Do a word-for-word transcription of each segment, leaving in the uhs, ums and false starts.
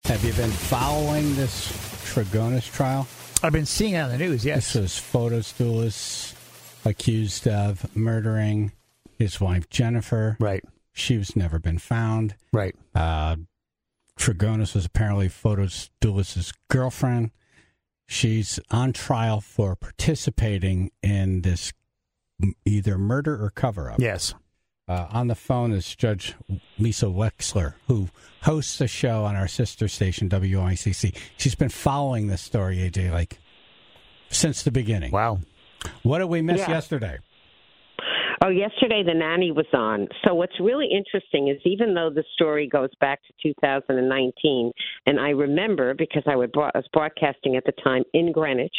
Have you been following this Trigonis trial? I've been seeing it on the news, yes. This was Fotis accused of murdering his wife, Jennifer. Right. She's never been found. Right. Uh, Trigonis was apparently Fotis girlfriend. She's on trial for participating in this either murder or cover-up. Yes. Uh, on the phone is Judge Lisa Wexler, who hosts a show on our sister station, W I C C. She's been following this story, A J, like, since the beginning. Wow. What did we miss yeah. yesterday? Oh, yesterday the nanny was on. So what's really interesting is even though the story goes back to two thousand nineteen, and I remember because I was broadcasting at the time in Greenwich,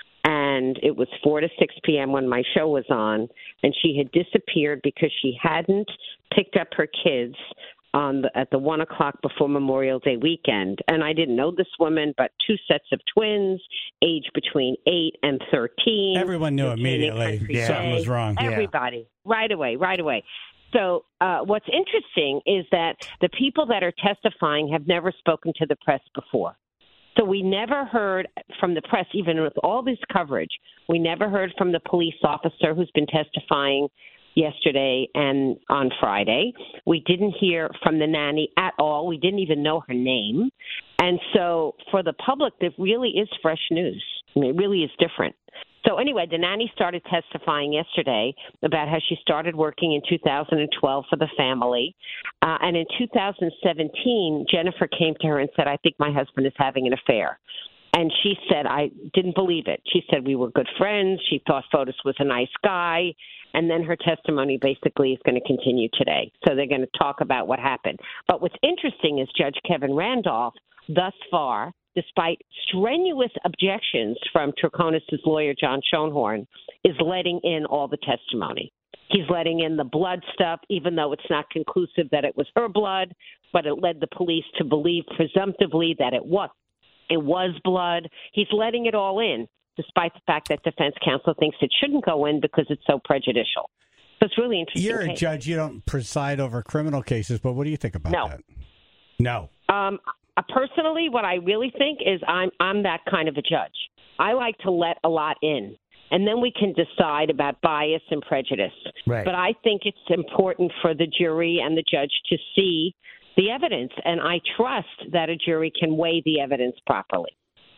and it was four to six p.m. when my show was on, and she had disappeared because she hadn't picked up her kids on the, at the one o'clock before Memorial Day weekend. And I didn't know this woman, but two sets of twins, aged between eight and thirteen. Everyone knew immediately yeah. something was wrong. Everybody, yeah. right away, right away. So uh, what's interesting is that the people that are testifying have never spoken to the press before. So we never heard from the press, even with all this coverage, we never heard from the police officer who's been testifying yesterday and on Friday. We didn't hear from the nanny at all. We didn't even know her name. And so for the public, there really is fresh news. I mean, it really is different. So anyway, the nanny started testifying yesterday about how she started working in two thousand twelve for the family. Uh, and in two thousand seventeen, Jennifer came to her and said, I think my husband is having an affair. And she said, I didn't believe it. She said we were good friends. She thought Fotis was a nice guy. And then her testimony basically is going to continue today. So they're going to talk about what happened. But what's interesting is Judge Kevin Randolph, thus far, despite strenuous objections from Trigonis' lawyer, John Schoenhorn, is letting in all the testimony. He's letting in the blood stuff, even though it's not conclusive that it was her blood, but it led the police to believe presumptively that it was. It was blood. He's letting it all in, despite the fact that defense counsel thinks it shouldn't go in because it's so prejudicial. So it's really interesting. You're a case. judge. You don't preside over criminal cases, but what do you think about no. that? No. Um, uh, personally, what I really think is I'm I'm that kind of a judge. I like to let a lot in, and then we can decide about bias and prejudice. Right. But I think it's important for the jury and the judge to see the evidence, and I trust that a jury can weigh the evidence properly.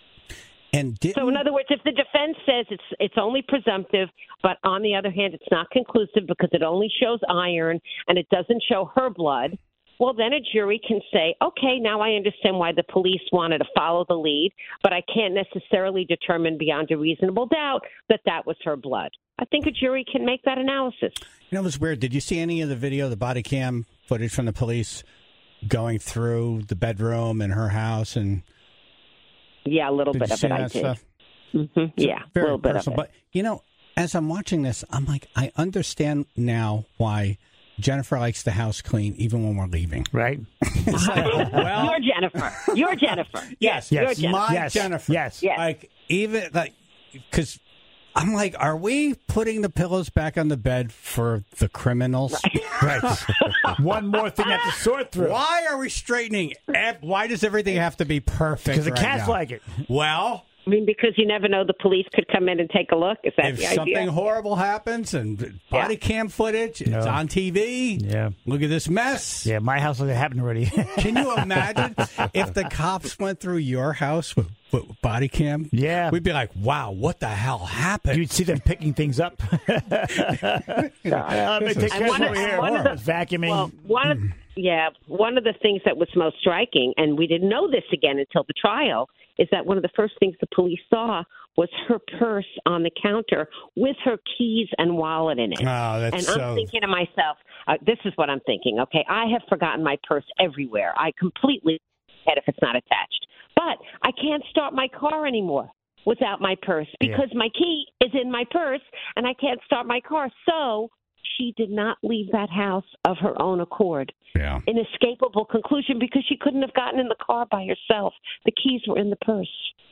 And so, in other words, if the defense says it's it's only presumptive, but on the other hand, it's not conclusive because it only shows iron and it doesn't show her blood, well, then a jury can say, okay, now I understand why the police wanted to follow the lead, but I can't necessarily determine beyond a reasonable doubt that that was her blood. I think a jury can make that analysis. You know, it was weird. Did you see any of the video, the body cam footage from the police going through the bedroom in her house? And yeah, a little did bit you of see it, that I did. stuff? Mm-hmm. Yeah, a little bit personal, of it. But, you know, as I'm watching this, I'm like, I understand now why Jennifer likes the house clean even when we're leaving. Right? Like, well, you're Jennifer. You're Jennifer. Yes, yes. You're Jennifer. My yes. Jennifer. Yes. Yes. Like, even, like, because I'm like, are we putting the pillows back on the bed for the criminals? Right. One more thing I have to sort through. Why are we straightening? Why does everything have to be perfect? Because the right cats now? like it. Well, I mean, because you never know, the police could come in and take a look. Is that if the something idea? horrible happens and body Yeah. cam footage, it's No. on T V. Yeah. Look at this mess. Yeah, my house it happened already. Can you imagine if the cops went through your house with, with body cam? Yeah. We'd be like, wow, what the hell happened? You'd see them picking things up. uh, I'm gonna take And care one of of- over here. one of the- vacuuming. Well, one of, yeah, one of the things that was most striking, and we didn't know this again until the trial, is that one of the first things the police saw was her purse on the counter with her keys and wallet in it. Oh, that's and so... I'm thinking to myself, uh, this is what I'm thinking, okay? I have forgotten my purse everywhere. I completely forget if it's not attached. But I can't start my car anymore without my purse because yeah. my key is in my purse and I can't start my car. So she did not leave that house of her own accord. Yeah. Inescapable conclusion because she couldn't have gotten in the car by herself. The keys were in the purse.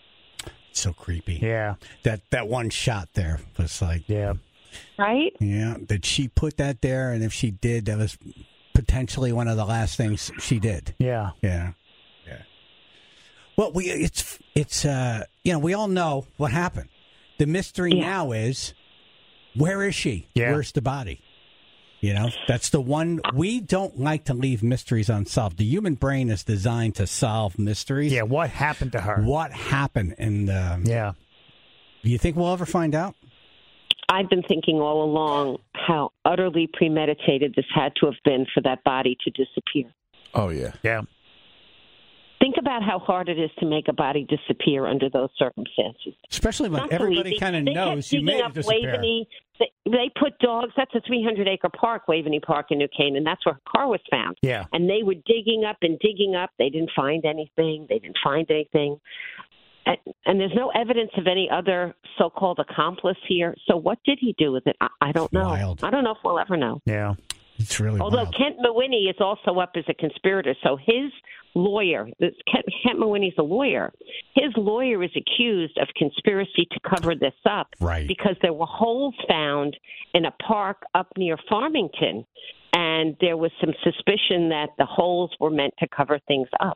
So creepy. Yeah. That that one shot there was like, yeah. Right? Yeah. Did she put that there? And if she did, that was potentially one of the last things she did. Yeah. Yeah. Yeah. Well, we it's it's uh, you know we all know what happened. The mystery Yeah. now is where is she? Yeah. Where's the body? You know, that's the one we don't like to leave mysteries unsolved. The human brain is designed to solve mysteries. Yeah, what happened to her? What happened? And um, Yeah. do you think we'll ever find out? I've been thinking all along how utterly premeditated this had to have been for that body to disappear. Oh, yeah. Yeah. Think about how hard it is to make a body disappear under those circumstances. Especially when Not so everybody easy. kind of They kept knows you digging made up it disappear. Waveney. They, they put dogs. That's a three hundred acre park, Waveney Park in New Canaan. That's where her car was found. Yeah. And they were digging up and digging up. They didn't find anything. They didn't find anything. And, and there's no evidence of any other so-called accomplice here. So what did he do with it? I, I don't know. Wild. I don't know if we'll ever know. Yeah. It's really Although wild. Kent Mawhinney is also up as a conspirator, so his lawyer, this Kent, Kent Mawhinney's a lawyer, his lawyer is accused of conspiracy to cover this up Right. because there were holes found in a park up near Farmington, and there was some suspicion that the holes were meant to cover things up.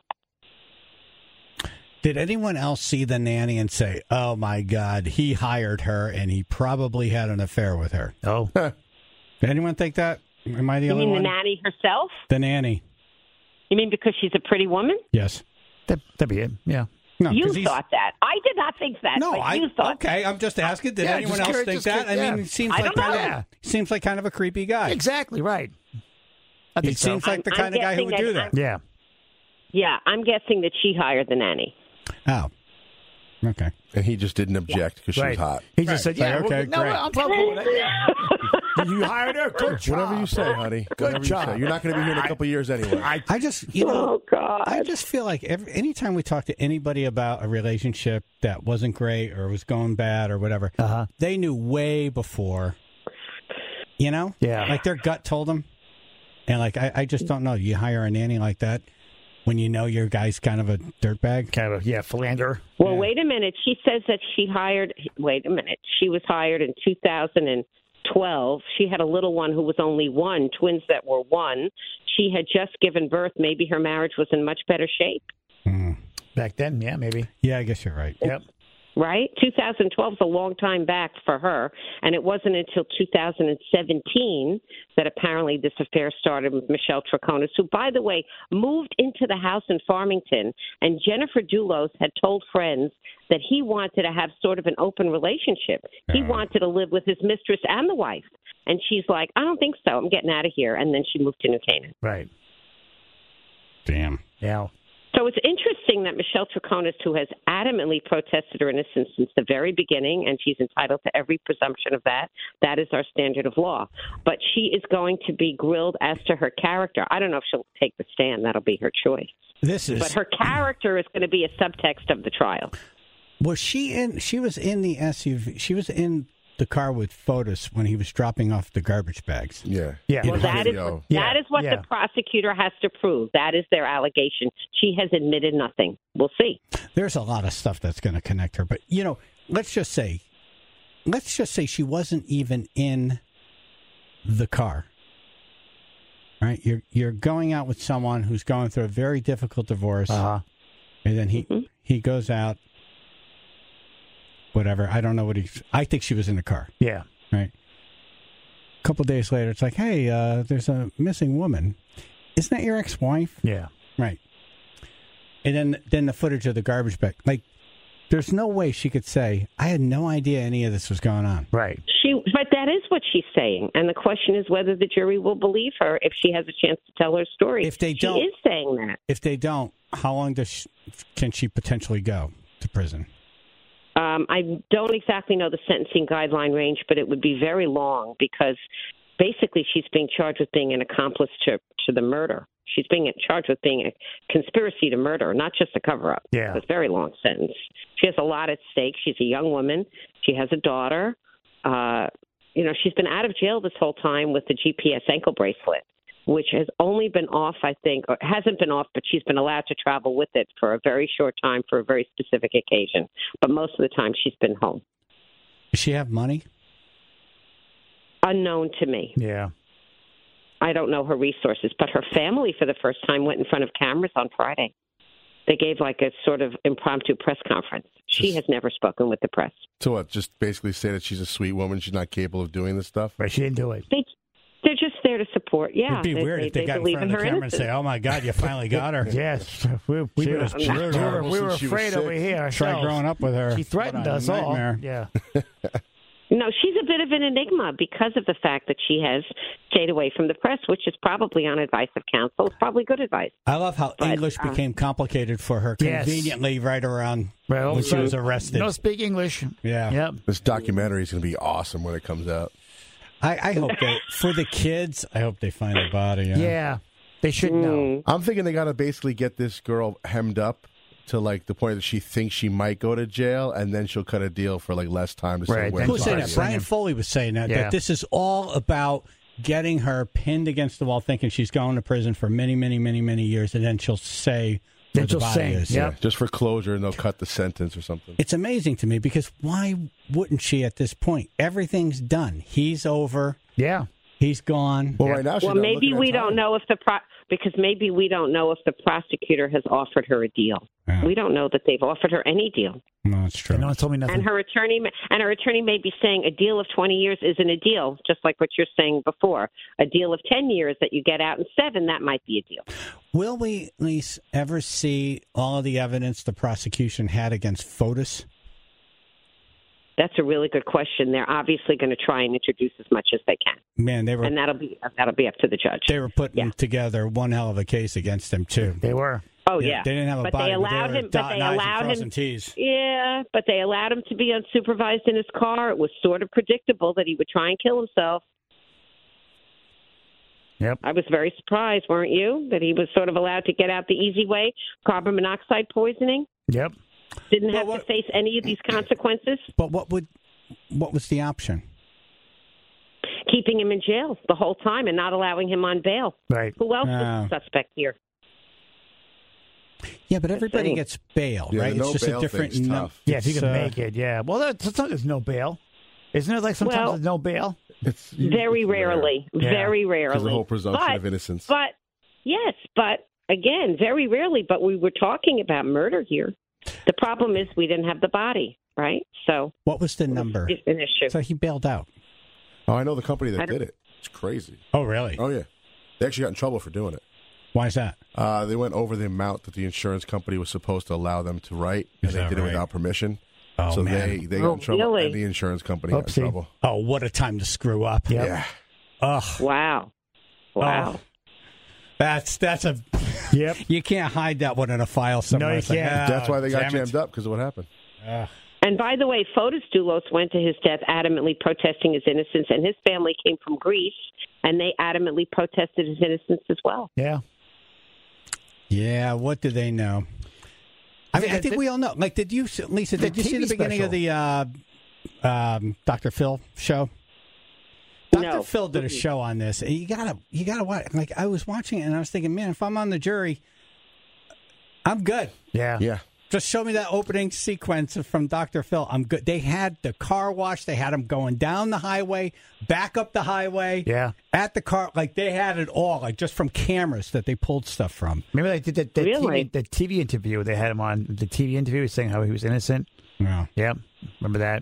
Did anyone else see the nanny and say, "Oh my God, he hired her and he probably had an affair with her"? Oh. Did anyone think that? Am I the You only mean one? the nanny herself? The nanny. You mean because she's a pretty woman? Yes. That, that'd be it. Yeah. No, You 'cause he's- thought that. I did not think that. No, but I. you thought Okay, I'm just asking. Did Yeah, anyone just else curious, think just that? curious, I mean, yeah. he seems I like don't kind know. of seems like kind of a creepy guy. Exactly right. I He think so. seems like the I'm- kind I'm of guy who guessing would do that that. Yeah. Yeah, I'm guessing that she hired the nanny. Oh. Okay. And he just didn't object because she Right. was hot. He just Right. said, yeah, Like, okay, well, no, great. I'm probably with that. Yeah. You hired her. Good job. Whatever you say, honey. Good Whatever job. You say. You're not going to be here in a couple of years anyway. I, I just, you know, Oh, God. I just feel like every, anytime we talk to anybody about a relationship that wasn't great or was going bad or whatever, Uh-huh. they knew way before. You know? Yeah. Like their gut told them. And like, I, I just don't know. You hire a nanny like that when you know your guy's kind of a dirtbag. kind of, yeah, philanderer. Well, Yeah. wait a minute. She says that she hired. Wait a minute. She was hired in two thousand twelve. She had a little one who was only one, twins that were one. She had just given birth. Maybe her marriage was in much better shape, Mm. Back then, yeah, maybe. Yeah, I guess you're right. Yep. right? two thousand twelve is a long time back for her, and it wasn't until two thousand seventeen that apparently this affair started with Michelle Troconis, who, by the way, moved into the house in Farmington, and Jennifer Dulos had told friends that he wanted to have sort of an open relationship. He Oh. wanted to live with his mistress and the wife, and she's like, I don't think so. I'm getting out of here, and then she moved to New Canaan. Right. Damn. Yeah. So it's interesting that Michelle Troconis, who has adamantly protested her innocence since the very beginning, and she's entitled to every presumption of that, that is our standard of law. But she is going to be grilled as to her character. I don't know if she'll take the stand. That'll be her choice. This is. But her character is going to be a subtext of the trial. Was she in? She was in the S U V. She was in the car with Fotis when he was dropping off the garbage bags. Yeah. Yeah. Well, In that is, video. what, Yeah, that is what yeah. the prosecutor has to prove. That is their allegation. She has admitted nothing. We'll see. There's a lot of stuff that's going to connect her, but you know, let's just say, let's just say she wasn't even in the car. Right? You're you're going out with someone who's going through a very difficult divorce, Uh-huh. and then he Mhm. he goes out. Whatever. I don't know what he's. I think she was in the car. Yeah. Right. A couple of days later, it's like, hey, uh, there's a missing woman. Isn't that your ex-wife? Yeah. Right. And then then the footage of the garbage bag. Like, there's no way she could say, I had no idea any of this was going on. Right. She, but that is what she's saying, and the question is whether the jury will believe her if she has a chance to tell her story. If they she don't- is saying that. If they don't, how long does she, can she potentially go to prison? Um, I don't exactly know the sentencing guideline range, but it would be very long because basically she's being charged with being an accomplice to to the murder. She's being charged with being a conspiracy to murder, not just a cover-up. Yeah. It's a very long sentence. She has a lot at stake. She's a young woman. She has a daughter. Uh, you know, she's been out of jail this whole time with the G P S ankle bracelet, which has only been off, I think, or hasn't been off, but she's been allowed to travel with it for a very short time for a very specific occasion. But most of the time she's been home. Does she have money? Unknown to me. Yeah. I don't know her resources, but her family for the first time went in front of cameras on Friday. They gave like a sort of impromptu press conference. She has never spoken with the press. So what? Just basically say that she's a sweet woman. She's not capable of doing this stuff. But she didn't do it. They, they're just there to support. Yeah, It'd be they, weird they, if they, they got in believe front of in the her camera and say, innocence. "Oh my God, you finally got her." Yes, we, we, She were, was we, were, brutal. we were She was afraid sick. over here Tried ourselves. growing up with her. She threatened What a us all. nightmare. Yeah. No, she's a bit of an enigma because of the fact that she has stayed away from the press, which is probably on advice of counsel. It's probably good advice. I love how But, English uh, became complicated for her Yes. conveniently right around Well, when she was arrested. No speak English. Yeah. Yep. This documentary is going to be awesome when it comes out. I, I hope they, for the kids, I hope they find the body. You know? Yeah. They should know. Mm. I'm thinking they got to basically get this girl hemmed up to like the point that she thinks she might go to jail, and then she'll cut a deal for like less time to say Right, when. then Who was saying that? Sorry. Brian Foley was saying that, Yeah. that this is all about getting her pinned against the wall, thinking she's going to prison for many, many, many, many years, and then she'll say Then where the she'll body sing, is. yeah. Yeah, just for closure, and they'll cut the sentence or something. It's amazing to me because why wouldn't she at this point? Everything's done. He's over. Yeah. He's gone. Well, right now, she's Well, not maybe looking at we time. don't know if the pro- because maybe we don't know if the prosecutor has offered her a deal. Yeah. We don't know that they've offered her any deal. No, that's true. And no one told me nothing. And her attorney and her attorney may be saying a deal of twenty years isn't a deal, just like what you're saying before. A deal of ten years that you get out in seven, that might be a deal. Will we, Lise, ever see all of the evidence the prosecution had against Fotis? That's a really good question. They're obviously going to try and introduce as much as they can, Man, they were and that'll be that'll be up to the judge. they were putting Yeah. together one hell of a case against him too. They were. Oh yeah, They didn't have a but body, they allowed but they were him. But they dotting I's and allowed crossing him. T's. Yeah, but they allowed him to be unsupervised in his car. It was sort of predictable that he would try and kill himself. Yep. I was very surprised, weren't you, that he was sort of allowed to get out the easy way, carbon monoxide poisoning, Yep. didn't Well, have what- to face any of these consequences, But what would what was the option? keeping him in jail the whole time and not allowing him on bail. Right. Who else Oh. is the suspect here? Yeah, but everybody saying. gets bail, Yeah, right? the no it's just bail a different. thing's num- tough. Yeah, if you it's, can uh, make it, yeah. Well, that, sometimes there's no bail. Isn't it like sometimes Well- there's no bail? It's Very it's rare. rarely, Yeah. very Because rarely. the whole presumption but, of innocence. But yes, but again, very rarely. But we were talking about murder here. The problem is we didn't have the body, right? So What was the number? it's an issue. So he bailed out. Oh, I know the company I that don't- did it. It's crazy. Oh, really? Oh yeah, they actually got in trouble for doing it. Why is that? Uh, they went over the amount that the insurance company was supposed to allow them to write, and Is they that did it right? without permission. Oh, so man. they they got Oh, in trouble, really? and the insurance company got Oopsie. in trouble. Oh, what a time to screw up. Yep. Yeah, Ugh. Wow, wow. Oh. That's that's a. Yep. You can't hide that one in a file somewhere. you It's like, can't. ah, that's why they got damn it. jammed up because of what happened. Ugh. And by the way, Fotis Doulos went to his death adamantly protesting his innocence, and his family came from Greece, and they adamantly protested his innocence as well. Yeah. Yeah, what do they know? I mean, I think we all know. Like, did you, Lisa? Did The you see T V the beginning special. of the uh, um, Doctor Phil show? Doctor No. Phil did a Mm-mm. show on this. And you gotta, you gotta watch. Like, I was watching it, and I was thinking, man, if I'm on the jury, I'm good. Yeah. Yeah, Just show me that opening sequence from Doctor Phil. I'm good. They had the car wash. They had him going down the highway, back up the highway, Yeah. at the car. Like, they had it all, like, just from cameras that they pulled stuff from. Remember they did the, the, Really? T V, the T V interview. They had him on the T V interview saying how he was innocent. Yeah. Yeah. Remember that?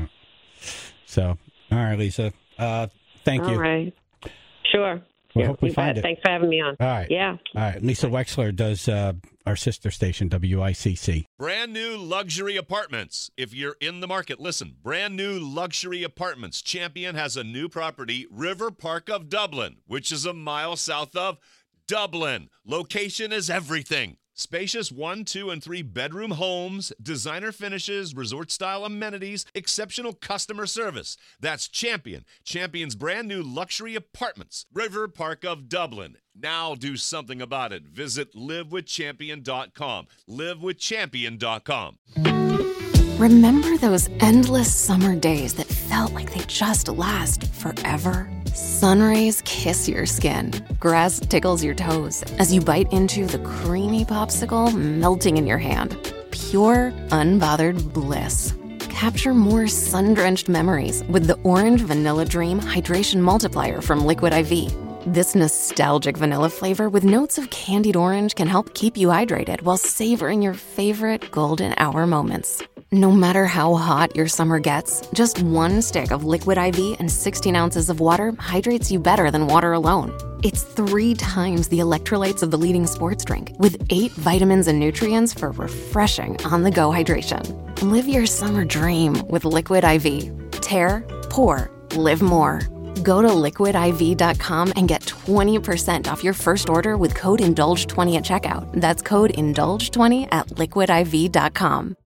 So, all right, Lisa. Uh, thank All you. right. Sure. We Yeah, hope we you find bet. it. Thanks for having me on. All right. Yeah. All right. Lisa Wexler does uh, our sister station, W I C C. Brand new luxury apartments. If you're in the market, listen. Brand new luxury apartments. Champion has a new property, River Park of Dublin, which is a mile south of Dublin. Location is everything. Spacious one, two, and three bedroom homes, designer finishes, resort-style amenities, exceptional customer service. That's Champion. Champion's brand new luxury apartments. River Park of Dublin. Now do something about it. Visit live with champion dot com. live with champion dot com. Remember those endless summer days that felt like they just last forever? Sun rays kiss your skin. Grass tickles your toes as you bite into the creamy popsicle melting in your hand. Pure, unbothered bliss. Capture more sun-drenched memories with the Orange Vanilla Dream Hydration Multiplier from Liquid I V. This nostalgic vanilla flavor with notes of candied orange can help keep you hydrated while savoring your favorite golden hour moments. No matter how hot your summer gets, just one stick of Liquid I V and sixteen ounces of water hydrates you better than water alone. It's three times the electrolytes of the leading sports drink, with eight vitamins and nutrients for refreshing on-the-go hydration. Live your summer dream with Liquid I V. Tear, pour, live more. Go to liquid I V dot com and get twenty percent off your first order with code indulge twenty at checkout. That's code indulge twenty at liquid I V dot com.